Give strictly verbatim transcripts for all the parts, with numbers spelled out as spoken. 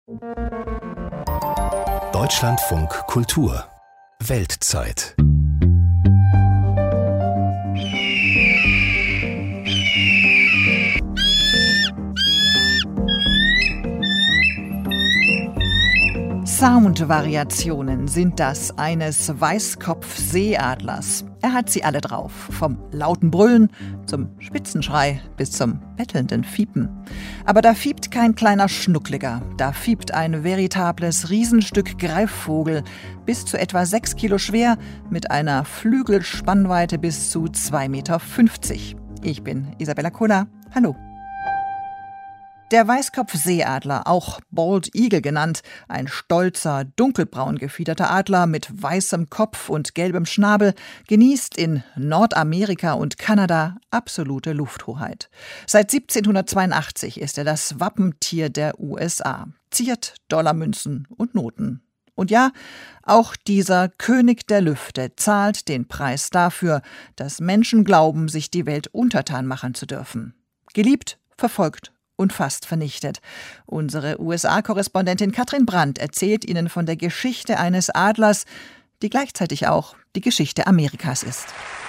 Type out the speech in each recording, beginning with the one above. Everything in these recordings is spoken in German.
Deutschlandfunk Kultur Weltzeit. Soundvariationen sind das eines Weißkopfseeadlers. Er hat sie alle drauf, vom lauten Brüllen zum Spitzenschrei bis zum bettelnden Fiepen. Aber da fiebt kein kleiner Schnuckliger, da fiebt ein veritables Riesenstück Greifvogel, bis zu etwa sechs Kilo schwer, mit einer Flügelspannweite bis zu zwei Meter fünfzig. Ich bin Isabella Kuller. Hallo. Der Weißkopfseeadler, auch Bald Eagle genannt, ein stolzer, dunkelbraun gefiederter Adler mit weißem Kopf und gelbem Schnabel, genießt in Nordamerika und Kanada absolute Lufthoheit. Seit siebzehnhundertzweiundachtzig ist er das Wappentier der U S A, ziert Dollarmünzen und Noten. Und ja, auch dieser König der Lüfte zahlt den Preis dafür, dass Menschen glauben, sich die Welt untertan machen zu dürfen. Geliebt, verfolgt und fast vernichtet. Unsere U S A-Korrespondentin Katrin Brandt erzählt Ihnen von der Geschichte eines Adlers, die gleichzeitig auch die Geschichte Amerikas ist.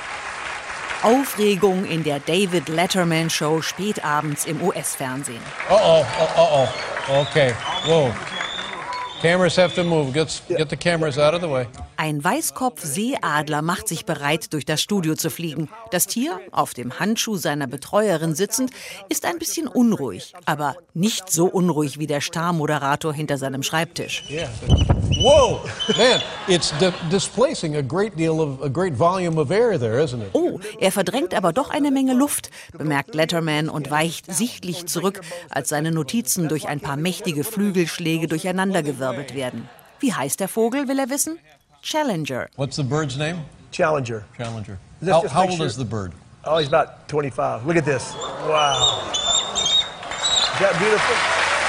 Aufregung in der David Letterman Show spätabends im U S-Fernsehen. Oh oh, oh oh, okay, whoa. Cameras have to move. Get, get the cameras out of the way. Ein Weißkopfseeadler macht sich bereit, durch das Studio zu fliegen. Das Tier, auf dem Handschuh seiner Betreuerin sitzend, ist ein bisschen unruhig. Aber nicht so unruhig wie der Star-Moderator hinter seinem Schreibtisch. Yeah. Whoa, man, it's di- displacing a great deal of a great volume of air there, isn't it? Oh, er verdrängt aber doch eine Menge Luft, bemerkt Letterman und weicht sichtlich zurück, als seine Notizen durch ein paar mächtige Flügelschläge durcheinandergewirbelt werden. Wie heißt der Vogel, will er wissen? Challenger. What's the bird's name? Challenger. Challenger. Let's How, just how make old sure- is the bird? Oh, he's about twenty-five. Look at this. Wow. Is that beautiful?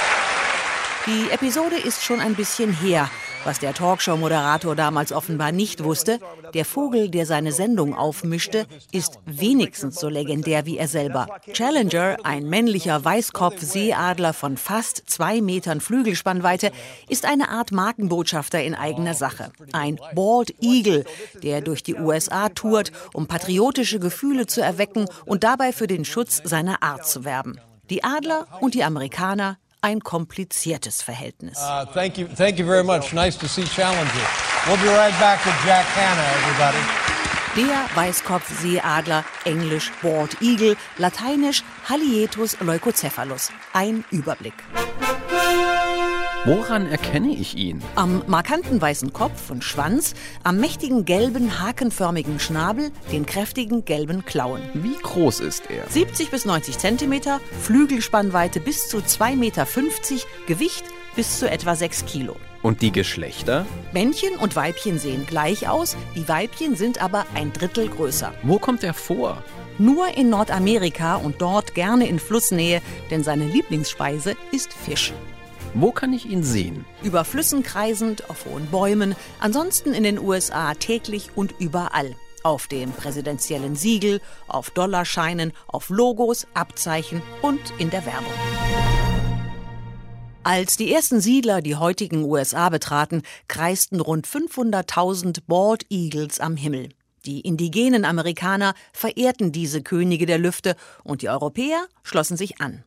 Die Episode ist schon ein bisschen her. Was der Talkshow-Moderator damals offenbar nicht wusste, der Vogel, der seine Sendung aufmischte, ist wenigstens so legendär wie er selber. Challenger, ein männlicher Weißkopfseeadler von fast zwei Metern Flügelspannweite, ist eine Art Markenbotschafter in eigener Sache. Ein Bald Eagle, der durch die U S A tourt, um patriotische Gefühle zu erwecken und dabei für den Schutz seiner Art zu werben. Die Adler und die Amerikaner, ein kompliziertes Verhältnis. Uh, thank you, thank you very much. Nice to see Challenger. We'll be right back with Jack Hanna, everybody. Der Weißkopfseeadler, englisch Bald Eagle, lateinisch Haliaeetus leucocephalus. Ein Überblick. Woran erkenne ich ihn? Am markanten weißen Kopf und Schwanz, am mächtigen gelben, hakenförmigen Schnabel, den kräftigen gelben Klauen. Wie groß ist er? siebzig bis neunzig Zentimeter, Flügelspannweite bis zu zwei Meter fünfzig, Gewicht bis zu etwa sechs Kilo. Und die Geschlechter? Männchen und Weibchen sehen gleich aus, die Weibchen sind aber ein Drittel größer. Wo kommt er vor? Nur in Nordamerika und dort gerne in Flussnähe, denn seine Lieblingsspeise ist Fisch. Wo kann ich ihn sehen? Über Flüssen kreisend, auf hohen Bäumen, ansonsten in den U S A täglich und überall. Auf dem präsidentiellen Siegel, auf Dollarscheinen, auf Logos, Abzeichen und in der Werbung. Als die ersten Siedler die heutigen U S A betraten, kreisten rund fünfhunderttausend Bald Eagles am Himmel. Die indigenen Amerikaner verehrten diese Könige der Lüfte und die Europäer schlossen sich an.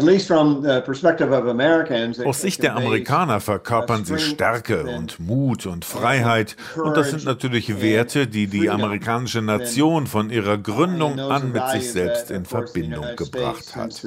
Aus Sicht der Amerikaner verkörpern sie Stärke und Mut und Freiheit. Und das sind natürlich Werte, die die amerikanische Nation von ihrer Gründung an mit sich selbst in Verbindung gebracht hat.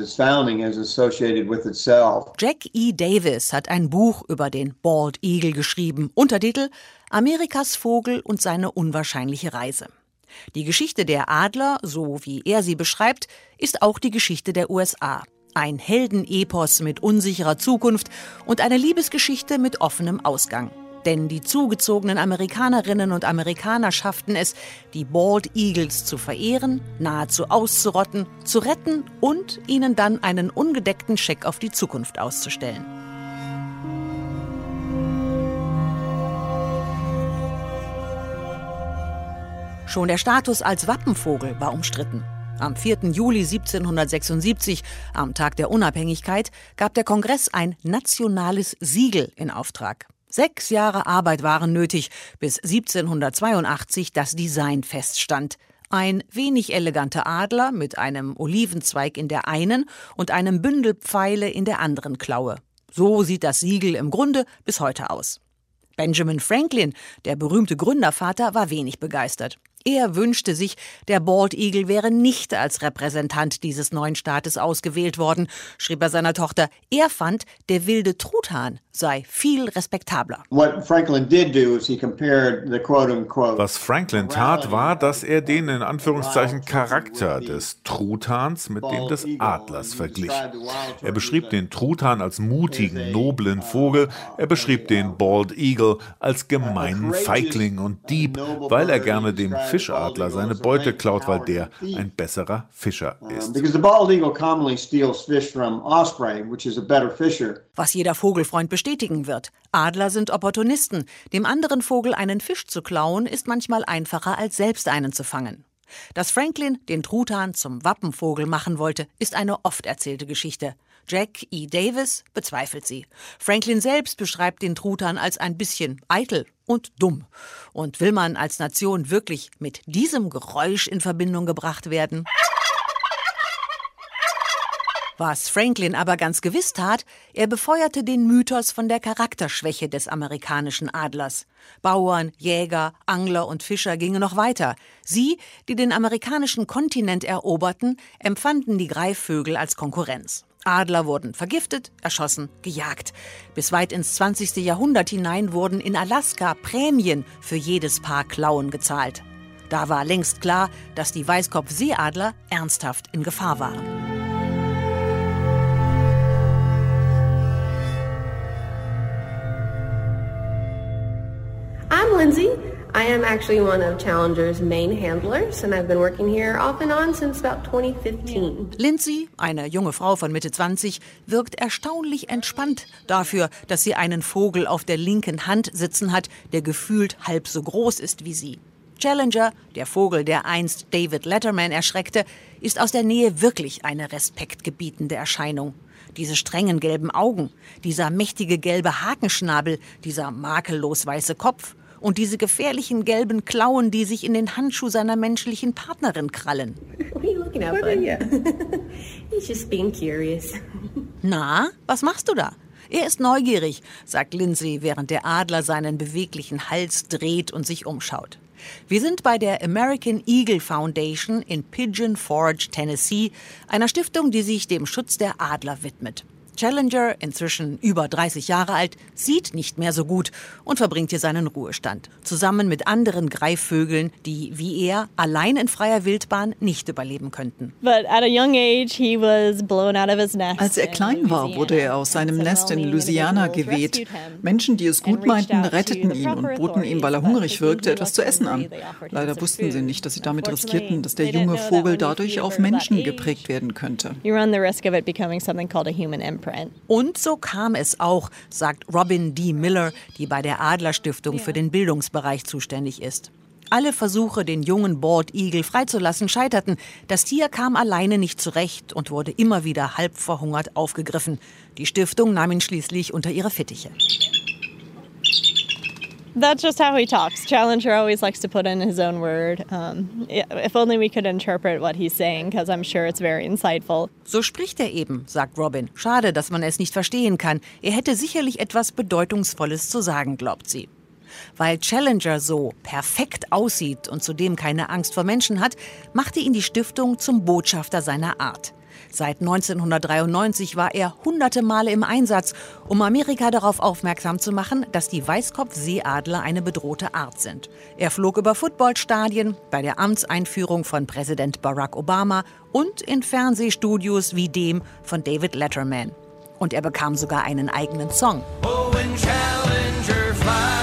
Jack E. Davis hat ein Buch über den Bald Eagle geschrieben. Untertitel: Amerikas Vogel und seine unwahrscheinliche Reise. Die Geschichte der Adler, so wie er sie beschreibt, ist auch die Geschichte der U S A. Ein Heldenepos mit unsicherer Zukunft und eine Liebesgeschichte mit offenem Ausgang. Denn die zugezogenen Amerikanerinnen und Amerikaner schafften es, die Bald Eagles zu verehren, nahezu auszurotten, zu retten und ihnen dann einen ungedeckten Scheck auf die Zukunft auszustellen. Schon der Status als Wappenvogel war umstritten. Am vierten Juli siebzehnhundertsechsundsiebzig, am Tag der Unabhängigkeit, gab der Kongress ein nationales Siegel in Auftrag. Sechs Jahre Arbeit waren nötig, bis siebzehnhundertzweiundachtzig das Design feststand. Ein wenig eleganter Adler mit einem Olivenzweig in der einen und einem Bündel Pfeile in der anderen Klaue. So sieht das Siegel im Grunde bis heute aus. Benjamin Franklin, der berühmte Gründervater, war wenig begeistert. Er wünschte sich, der Bald Eagle wäre nicht als Repräsentant dieses neuen Staates ausgewählt worden, schrieb er seiner Tochter. Er fand, der wilde Truthahn sei viel respektabler. Was Franklin tat, war, dass er den in Anführungszeichen Charakter des Truthahns mit dem des Adlers verglich. Er beschrieb den Truthahn als mutigen, noblen Vogel, er beschrieb den Bald Eagle als gemeinen Feigling und Dieb, weil er gerne dem Fischadler seine Beute klaut, weil der ein besserer Fischer ist. Was jeder Vogelfreund bestätigen wird. Adler sind Opportunisten. Dem anderen Vogel einen Fisch zu klauen, ist manchmal einfacher, als selbst einen zu fangen. Dass Franklin den Truthahn zum Wappenvogel machen wollte, ist eine oft erzählte Geschichte. Jack E. Davis bezweifelt sie. Franklin selbst beschreibt den Truthahn als ein bisschen eitel und dumm. Und will man als Nation wirklich mit diesem Geräusch in Verbindung gebracht werden? Was Franklin aber ganz gewiss tat, er befeuerte den Mythos von der Charakterschwäche des amerikanischen Adlers. Bauern, Jäger, Angler und Fischer gingen noch weiter. Sie, die den amerikanischen Kontinent eroberten, empfanden die Greifvögel als Konkurrenz. Adler wurden vergiftet, erschossen, gejagt. Bis weit ins zwanzigste Jahrhundert hinein wurden in Alaska Prämien für jedes Paar Klauen gezahlt. Da war längst klar, dass die Weißkopfseeadler ernsthaft in Gefahr waren. I'm Lindsay. I am actually one of Challenger's main handlers and I've been working here off and on since about twenty fifteen. Lindsay, eine junge Frau von Mitte zwanzig, wirkt erstaunlich entspannt dafür, dass sie einen Vogel auf der linken Hand sitzen hat, der gefühlt halb so groß ist wie sie. Challenger, der Vogel, der einst David Letterman erschreckte, ist aus der Nähe wirklich eine respektgebietende Erscheinung. Diese strengen gelben Augen, dieser mächtige gelbe Hakenschnabel, dieser makellos weiße Kopf und diese gefährlichen gelben Klauen, die sich in den Handschuh seiner menschlichen Partnerin krallen. What are you looking at, bud? He's just being curious. Na, was machst du da? Er ist neugierig, sagt Lindsay, während der Adler seinen beweglichen Hals dreht und sich umschaut. Wir sind bei der American Eagle Foundation in Pigeon Forge, Tennessee, einer Stiftung, die sich dem Schutz der Adler widmet. Challenger, inzwischen über dreißig Jahre alt, sieht nicht mehr so gut und verbringt hier seinen Ruhestand. Zusammen mit anderen Greifvögeln, die, wie er, allein in freier Wildbahn nicht überleben könnten. Als er klein war, wurde er aus seinem Nest in Louisiana geweht. Menschen, die es gut meinten, retteten ihn und boten ihm, weil er hungrig wirkte, etwas zu essen an. Leider wussten sie nicht, dass sie damit riskierten, dass der junge Vogel dadurch auf Menschen geprägt werden könnte. Und so kam es auch, sagt Robin D. Miller, die bei der Adlerstiftung für den Bildungsbereich zuständig ist. Alle Versuche, den jungen Bald Eagle freizulassen, scheiterten. Das Tier kam alleine nicht zurecht und wurde immer wieder halb verhungert aufgegriffen. Die Stiftung nahm ihn schließlich unter ihre Fittiche. That's just how he talks. Challenger always likes to put in his own word. Um, if only we could interpret what he's saying, because I'm sure it's very insightful. So spricht er eben, sagt Robin. Schade, dass man es nicht verstehen kann. Er hätte sicherlich etwas Bedeutungsvolles zu sagen, glaubt sie. Weil Challenger so perfekt aussieht und zudem keine Angst vor Menschen hat, machte ihn die Stiftung zum Botschafter seiner Art. Seit neunzehnhundertdreiundneunzig war er hunderte Male im Einsatz, um Amerika darauf aufmerksam zu machen, dass die Weißkopfseeadler eine bedrohte Art sind. Er flog über Footballstadien, bei der Amtseinführung von Präsident Barack Obama und in Fernsehstudios wie dem von David Letterman. Und er bekam sogar einen eigenen Song. Oh, when Challenger flies.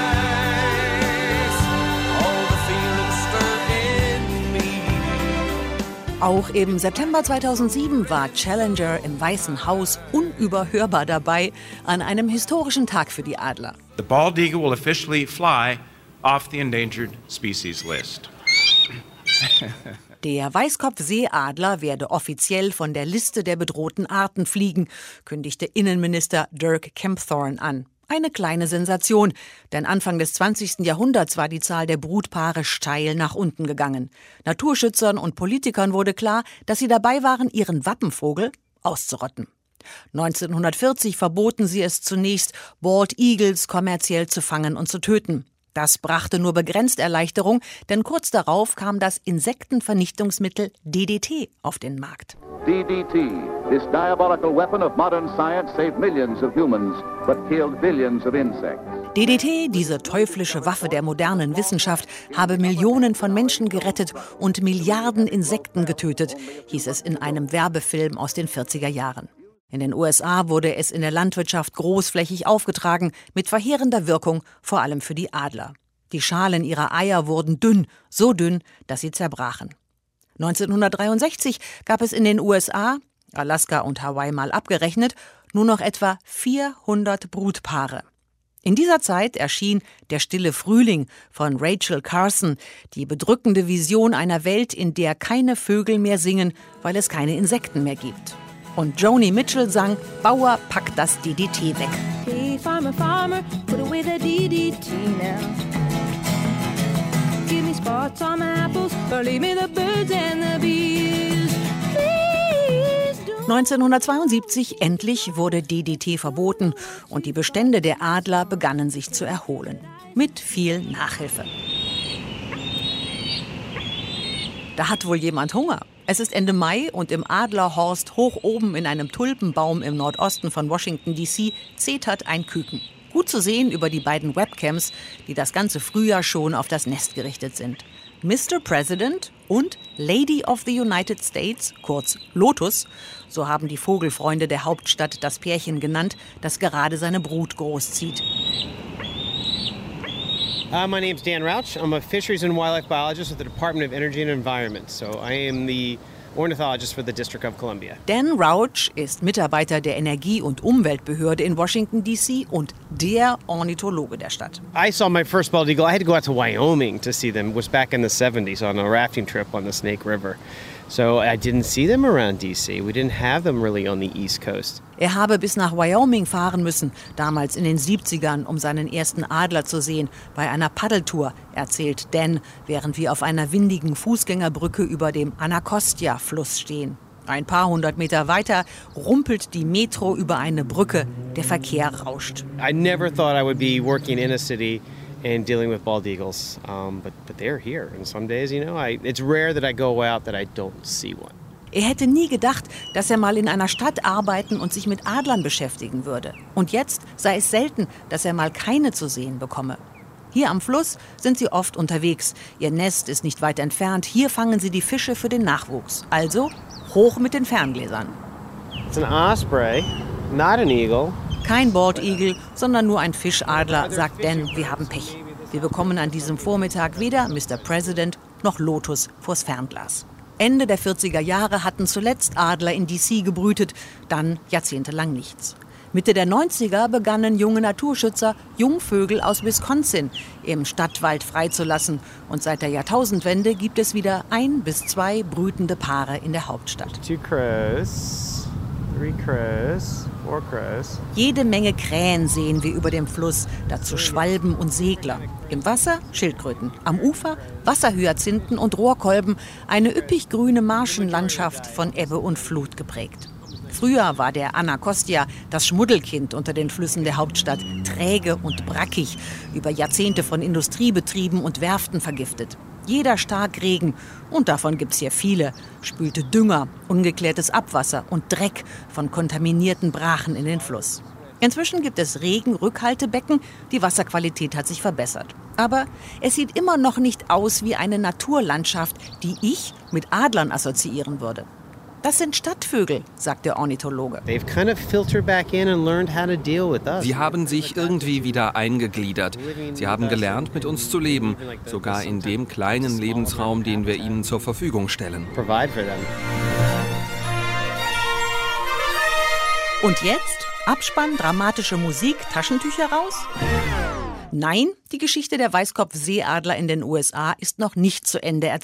Auch im September zweitausendsieben war Challenger im Weißen Haus unüberhörbar dabei an einem historischen Tag für die Adler. The bald eagle will officially fly off the endangered species list. Der Weißkopfseeadler werde offiziell von der Liste der bedrohten Arten fliegen, kündigte Innenminister Dirk Kempthorne an. Eine kleine Sensation, denn Anfang des zwanzigsten Jahrhunderts war die Zahl der Brutpaare steil nach unten gegangen. Naturschützern und Politikern wurde klar, dass sie dabei waren, ihren Wappenvogel auszurotten. neunzehnhundertvierzig verboten sie es zunächst, Bald Eagles kommerziell zu fangen und zu töten. Das brachte nur begrenzt Erleichterung, denn kurz darauf kam das Insektenvernichtungsmittel D D T auf den Markt. D D T, this diabolical weapon of modern science, saved millions of humans, but killed billions of insects. D D T, diese teuflische Waffe der modernen Wissenschaft, habe Millionen von Menschen gerettet und Milliarden Insekten getötet, hieß es in einem Werbefilm aus den vierziger Jahren. In den U S A wurde es in der Landwirtschaft großflächig aufgetragen, mit verheerender Wirkung, vor allem für die Adler. Die Schalen ihrer Eier wurden dünn, so dünn, dass sie zerbrachen. neunzehnhundertdreiundsechzig gab es in den U S A, Alaska und Hawaii mal abgerechnet, nur noch etwa vierhundert Brutpaare. In dieser Zeit erschien Der stille Frühling von Rachel Carson, die bedrückende Vision einer Welt, in der keine Vögel mehr singen, weil es keine Insekten mehr gibt. Und Joni Mitchell sang, Bauer, pack das D D T weg. Hey, farmer, farmer, put away the D D T now. Give me spots on my apples, or leave me the birds and the bees. neunzehnhundertzweiundsiebzig endlich wurde D D T verboten und die Bestände der Adler begannen sich zu erholen. Mit viel Nachhilfe. Da hat wohl jemand Hunger. Es ist Ende Mai und im Adlerhorst hoch oben in einem Tulpenbaum im Nordosten von Washington D C zetert ein Küken. Gut zu sehen über die beiden Webcams, die das ganze Frühjahr schon auf das Nest gerichtet sind. Mister President und Lady of the United States, kurz Lotus, so haben die Vogelfreunde der Hauptstadt das Pärchen genannt, das gerade seine Brut großzieht. Uh, my name's Dan Rauch. I'm a fisheries and wildlife biologist with the Department of Energy and Environment. So I am the ornithologist for the District of Columbia. Dan Rauch ist Mitarbeiter der Energie- und Umweltbehörde in Washington D C und der Ornithologe der Stadt. I saw my first bald eagle. I had to go out to Wyoming to see them. It was back in the seventies on a rafting trip on the Snake River. So I didn't see them around D C. We didn't have them really on the East Coast. Er habe bis nach Wyoming fahren müssen, damals in den siebzigern, um seinen ersten Adler zu sehen, bei einer Paddeltour, erzählt Dan, während wir auf einer windigen Fußgängerbrücke über dem Anacostia-Fluss stehen. Ein paar hundert Meter weiter rumpelt die Metro über eine Brücke, der Verkehr rauscht. I never thought I would be working in a city and dealing with bald eagles, um, but, but they're here. And some days, you know, I, it's rare that I go out that I don't see one. Er hätte nie gedacht, dass er mal in einer Stadt arbeiten und sich mit Adlern beschäftigen würde. Und jetzt sei es selten, dass er mal keine zu sehen bekomme. Hier am Fluss sind sie oft unterwegs. Ihr Nest ist nicht weit entfernt. Hier fangen sie die Fische für den Nachwuchs. Also hoch mit den Ferngläsern. It's an osprey, not an eagle. Kein Bald Eagle, sondern nur ein Fischadler, sagt Dan, wir haben Pech. Wir bekommen an diesem Vormittag weder Mister President noch Lotus vors Fernglas. Ende der vierziger Jahre hatten zuletzt Adler in D C gebrütet, dann jahrzehntelang nichts. Mitte der neunziger begannen junge Naturschützer, Jungvögel aus Wisconsin im Stadtwald freizulassen. Und seit der Jahrtausendwende gibt es wieder ein bis zwei brütende Paare in der Hauptstadt. Two crows, three crows, four crows. Jede Menge Krähen sehen wir über dem Fluss, dazu Schwalben und Segler. Im Wasser Schildkröten, am Ufer Wasserhyazinthen und Rohrkolben, eine üppig grüne Marschenlandschaft von Ebbe und Flut geprägt. Früher war der Anacostia das Schmuddelkind unter den Flüssen der Hauptstadt, träge und brackig, über Jahrzehnte von Industriebetrieben und Werften vergiftet. Jeder Starkregen, und davon gibt's hier viele, spülte Dünger, ungeklärtes Abwasser und Dreck von kontaminierten Brachen in den Fluss. Inzwischen gibt es Regenrückhaltebecken, die Wasserqualität hat sich verbessert. Aber es sieht immer noch nicht aus wie eine Naturlandschaft, die ich mit Adlern assoziieren würde. Das sind Stadtvögel, sagt der Ornithologe. Sie haben sich irgendwie wieder eingegliedert. Sie haben gelernt, mit uns zu leben, sogar in dem kleinen Lebensraum, den wir ihnen zur Verfügung stellen. Und jetzt? Abspann, dramatische Musik, Taschentücher raus? Nein, die Geschichte der Weißkopfseeadler in den U S A ist noch nicht zu Ende erzählt,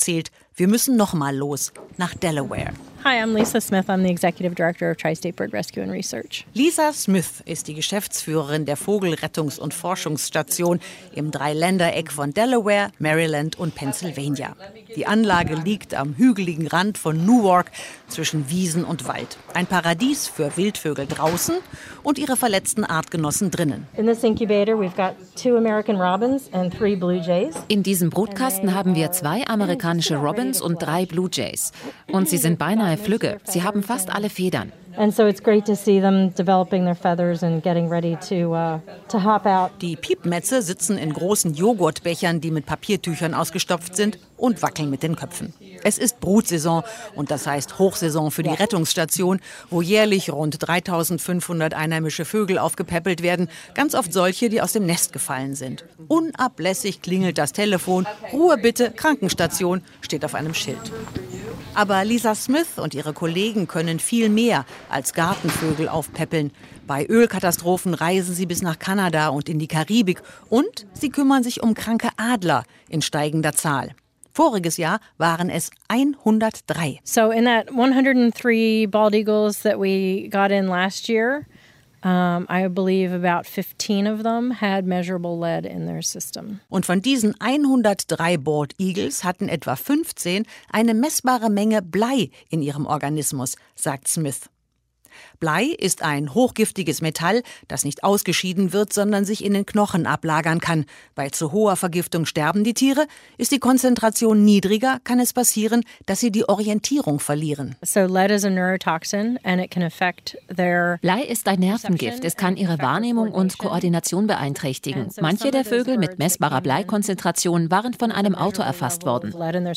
Wir müssen noch mal los, nach Delaware. Hi, I'm Lisa Smith. I'm the Executive Director of Tri-State Bird Rescue and Research. Lisa Smith ist die Geschäftsführerin der Vogelrettungs- und Forschungsstation im Dreiländereck von Delaware, Maryland und Pennsylvania. Die Anlage liegt am hügeligen Rand von Newark zwischen Wiesen und Wald. Ein Paradies für Wildvögel draußen und ihre verletzten Artgenossen drinnen. In this incubator we've got two American robins and three blue jays. In diesem Brutkasten haben wir zwei amerikanische Robins und drei Blue Jays. Und sie sind beinahe flügge. Sie haben fast alle Federn. And so it's great to see them developing their feathers and getting ready to uh, to hop out. Die Piepmätze sitzen in großen Joghurtbechern, die mit Papiertüchern ausgestopft sind, und wackeln mit den Köpfen. Es ist Brutsaison und das heißt Hochsaison für die Rettungsstation, wo jährlich rund dreitausendfünfhundert einheimische Vögel aufgepäppelt werden, ganz oft solche, die aus dem Nest gefallen sind. Unablässig klingelt das Telefon. Ruhe bitte, Krankenstation, steht auf einem Schild. Aber Lisa Smith und ihre Kollegen können viel mehr als Gartenvögel aufpäppeln. Bei Ölkatastrophen reisen sie bis nach Kanada und in die Karibik. Und sie kümmern sich um kranke Adler in steigender Zahl. Voriges Jahr waren es hundertdrei. So in that one hundred three bald eagles that we got in last year, Um, I believe about fifteen of them had measurable lead in their system. Und von diesen hundertdrei Bald Eagles hatten etwa fünfzehn eine messbare Menge Blei in ihrem Organismus, sagt Smith. Blei ist ein hochgiftiges Metall, das nicht ausgeschieden wird, sondern sich in den Knochen ablagern kann. Bei zu hoher Vergiftung sterben die Tiere. Ist die Konzentration niedriger, kann es passieren, dass sie die Orientierung verlieren. So lead is a neurotoxin and it can affect their Blei ist ein Nervengift. Es kann ihre Wahrnehmung und Koordination beeinträchtigen. Manche der Vögel mit messbarer Bleikonzentration waren von einem Auto erfasst worden.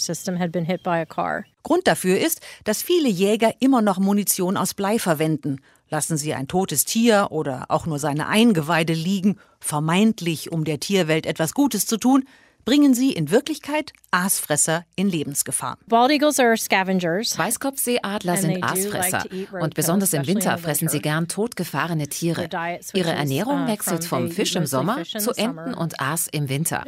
Grund dafür ist, dass viele Jäger immer noch Munition aus Blei verwenden. Lassen sie ein totes Tier oder auch nur seine Eingeweide liegen, vermeintlich um der Tierwelt etwas Gutes zu tun, bringen sie in Wirklichkeit Aasfresser in Lebensgefahr. Bald eagles are scavengers. Weißkopfseeadler sind Aasfresser und besonders im Winter fressen sie gern totgefahrene Tiere. Ihre Ernährung wechselt vom Fisch im Sommer zu Enten und Aas im Winter.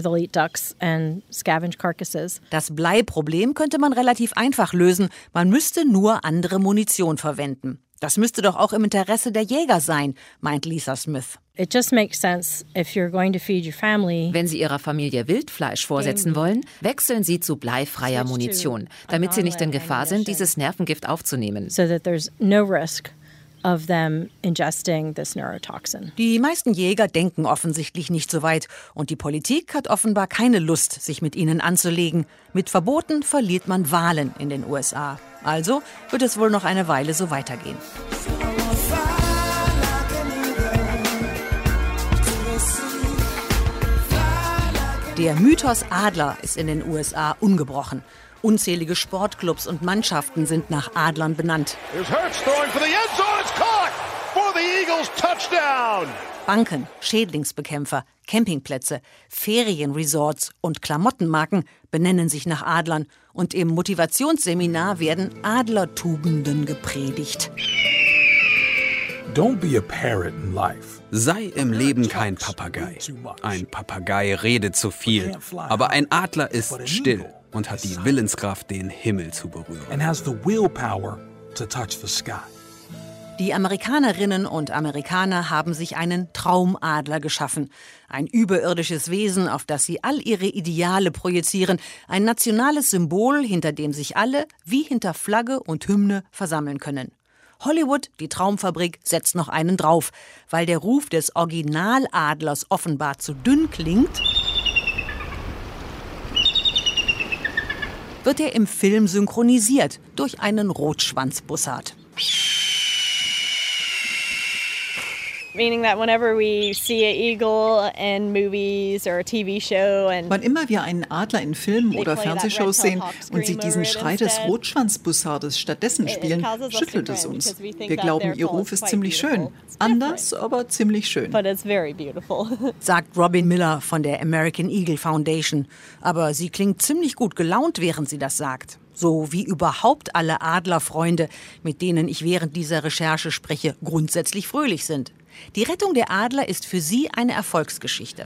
Das Bleiproblem könnte man relativ einfach lösen. Man müsste nur andere Munition verwenden. Das müsste doch auch im Interesse der Jäger sein, meint Lisa Smith. It just makes sense if you're going to feed your family. Wenn Sie Ihrer Familie Wildfleisch vorsetzen wollen, wechseln Sie zu bleifreier Munition, damit Sie nicht in Gefahr sind, dieses Nervengift aufzunehmen. So that there's no risk of them ingesting this neurotoxin. Die meisten Jäger denken offensichtlich nicht so weit und die Politik hat offenbar keine Lust, sich mit ihnen anzulegen. Mit Verboten verliert man Wahlen in den U S A. Also wird es wohl noch eine Weile so weitergehen. Der Mythos Adler ist in den U S A ungebrochen. Unzählige Sportclubs und Mannschaften sind nach Adlern benannt. Banken, Schädlingsbekämpfer, Campingplätze, Ferienresorts und Klamottenmarken benennen sich nach Adlern. Und im Motivationsseminar werden Adlertugenden gepredigt. Don't be a parrot in life. Sei im Leben kein Papagei. Ein Papagei redet zu viel, aber ein Adler ist still und hat die Willenskraft, den Himmel zu berühren. And has the willpower to touch the sky. Die Amerikanerinnen und Amerikaner haben sich einen Traumadler geschaffen. Ein überirdisches Wesen, auf das sie all ihre Ideale projizieren. Ein nationales Symbol, hinter dem sich alle, wie hinter Flagge und Hymne, versammeln können. Hollywood, die Traumfabrik, setzt noch einen drauf. Weil der Ruf des Originaladlers offenbar zu dünn klingt, wird er im Film synchronisiert durch einen Rotschwanzbussard. Meaning that whenever we see an eagle in movies or a T V show and wann immer wir einen Adler in Filmen oder Fernsehshows sehen und sie diesen Schrei des Rotschwanzbussardes stattdessen spielen, schüttelt es uns. Wir glauben, ihr Ruf ist ziemlich schön. Anders, aber ziemlich schön. Sagt Robin Miller von der American Eagle Foundation. Aber sie klingt ziemlich gut gelaunt, während sie das sagt. So wie überhaupt alle Adlerfreunde, mit denen ich während dieser Recherche spreche, grundsätzlich fröhlich sind. Die Rettung der Adler ist für sie eine Erfolgsgeschichte.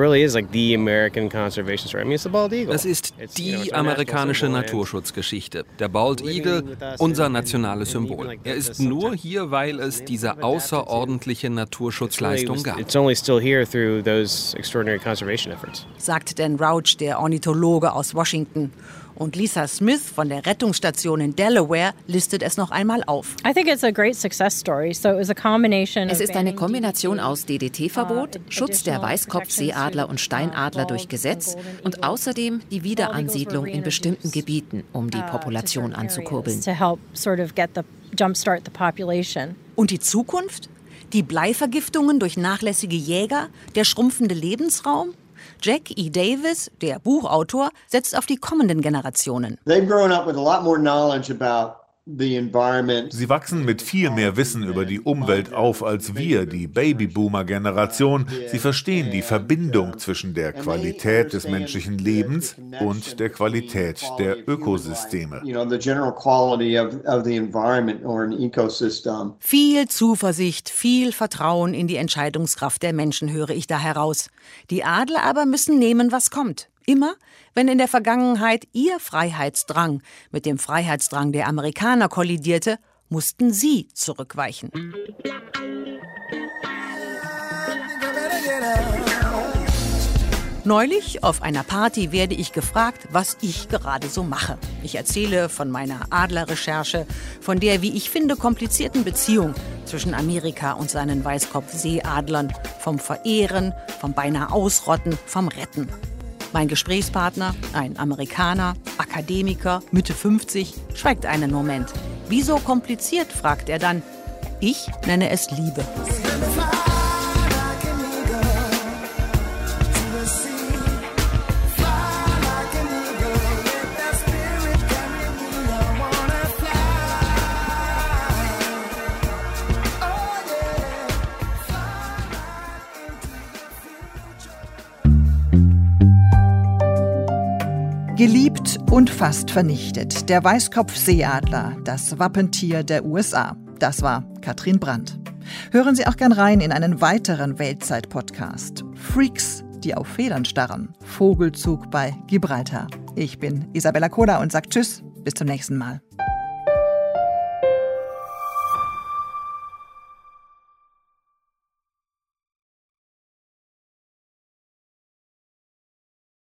Es ist die amerikanische Naturschutzgeschichte. Der Bald Eagle, unser nationales Symbol. Er ist nur hier, weil es diese außerordentliche Naturschutzleistung gab. Sagt Dan Rauch, der Ornithologe aus Washington. Und Lisa Smith von der Rettungsstation in Delaware listet es noch einmal auf. Es ist eine Kombination aus D D T-Verbot, Schutz der Weißkopfseeadler und Steinadler durch Gesetz und außerdem die Wiederansiedlung in bestimmten Gebieten, um die Population anzukurbeln. Und die Zukunft? Die Bleivergiftungen durch nachlässige Jäger? Der schrumpfende Lebensraum? Jack E. Davis, der Buchautor, setzt auf die kommenden Generationen. Sie wachsen mit viel mehr Wissen über die Umwelt auf als wir, die Babyboomer-Generation. Sie verstehen die Verbindung zwischen der Qualität des menschlichen Lebens und der Qualität der Ökosysteme. Viel Zuversicht, viel Vertrauen in die Entscheidungskraft der Menschen höre ich da heraus. Die Adler aber müssen nehmen, was kommt. Immer, wenn in der Vergangenheit ihr Freiheitsdrang mit dem Freiheitsdrang der Amerikaner kollidierte, mussten sie zurückweichen. Neulich auf einer Party werde ich gefragt, was ich gerade so mache. Ich erzähle von meiner Adlerrecherche, von der, wie ich finde, komplizierten Beziehung zwischen Amerika und seinen Weißkopfseeadlern, vom Verehren, vom beinahe Ausrotten, vom Retten. Mein Gesprächspartner, ein Amerikaner, Akademiker, Mitte fünfzig, schweigt einen Moment. Wieso kompliziert, fragt er dann. Ich nenne es Liebe. Geliebt und fast vernichtet. Der Weißkopfseeadler, das Wappentier der U S A. Das war Katrin Brandt. Hören Sie auch gern rein in einen weiteren Weltzeit-Podcast. Freaks, die auf Federn starren. Vogelzug bei Gibraltar. Ich bin Isabella Koda und sage Tschüss, bis zum nächsten Mal.